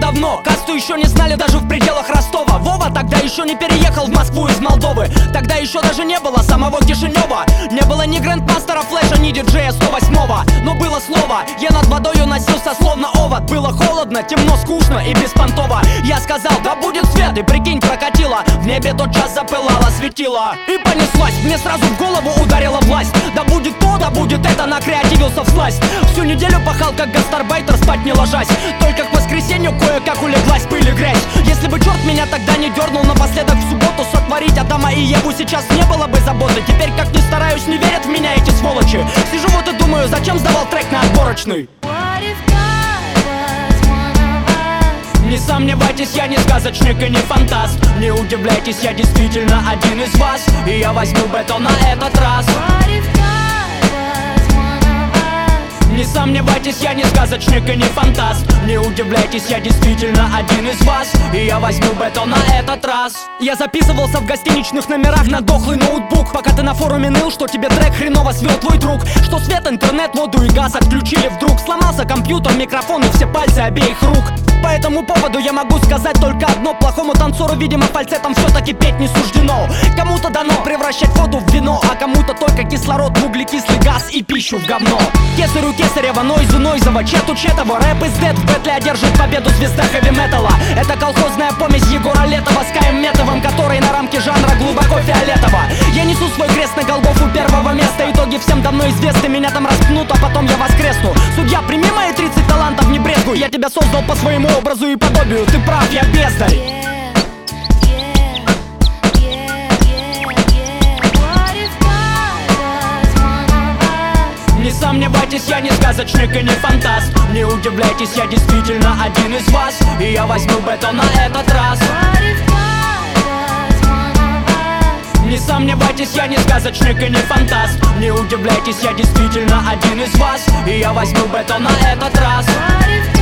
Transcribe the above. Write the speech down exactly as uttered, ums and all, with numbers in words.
давно, касту еще не знали даже в пределах Ростова. Вова тогда еще не переехал в Москву из Молдовы. Тогда еще даже не было самого Кишинева. Не было ни грандмастера Флэша, ни диджея сто восьмого. Но было слово, я над водою носился словно овод. Было холодно, темно, скучно и беспонтово. Я сказал, да будет свет, и прикинь, прокатило. В небе тот час запылало светило. И понеслась, мне сразу в голову ударила власть. Да будет то, да будет это, накреативился всласть. Всю неделю пахал как гастарбайтер, спать не ложась. Только к воскресенью кое-как улеглась пыль и грязь. Если бы черт меня тогда не дернул напоследок в субботу сотворить Адама и Еву, сейчас не было бы заботы. Теперь как ни стараюсь, не верят в меня эти сволочи. Сижу вот и думаю, зачем сдавал трек на отборочный. Не сомневайтесь, я не сказочник и не фантаст. Не удивляйтесь, я действительно один из вас. И я возьму бетон на этот раз. Не сомневайтесь, я не сказочник и не фантаст. Не удивляйтесь, я действительно один из вас. И я возьму бетон на этот раз. Я записывался в гостиничных номерах на дохлый ноутбук. Пока ты на форуме ныл, что тебе трек хреново свел твой друг. Что свет, интернет, воду и газ отключили вдруг. Сломался компьютер, микрофон и все пальцы обеих рук. По этому поводу я могу сказать только одно: плохому танцору, видимо, фальцетом все-таки петь не суждено. Кому-то дано превращать воду в вино, а кому-то только кислород в углекислый газ и пищу в говно. Кесарю Кесарева, Нойзу Нойзова, Чету Четова. Рэп из дед, в бэтле одержит победу звезда хэви-металла. Это колхозная помесь Егора Летова с Каем Метовым, который на рамке жанра глубоко фиолетово. Я несу свой крест на Голгофу первого места. Итоги всем давно известны, меня там распнут, а потом я воскресну. Судья, прими мои тридцать талантов, не брезгуй. Я тебя создал по своему образу и подобию. Ты прав, я бездарь. Не сомневайтесь, я не сказочник и не фантаст. Не удивляйтесь, я действительно один из вас. И я возьму бетон на этот раз. Не сомневайтесь, я не сказочник и не фантаст. Не удивляйтесь, я действительно один из вас. И я возьму бетон на этот раз.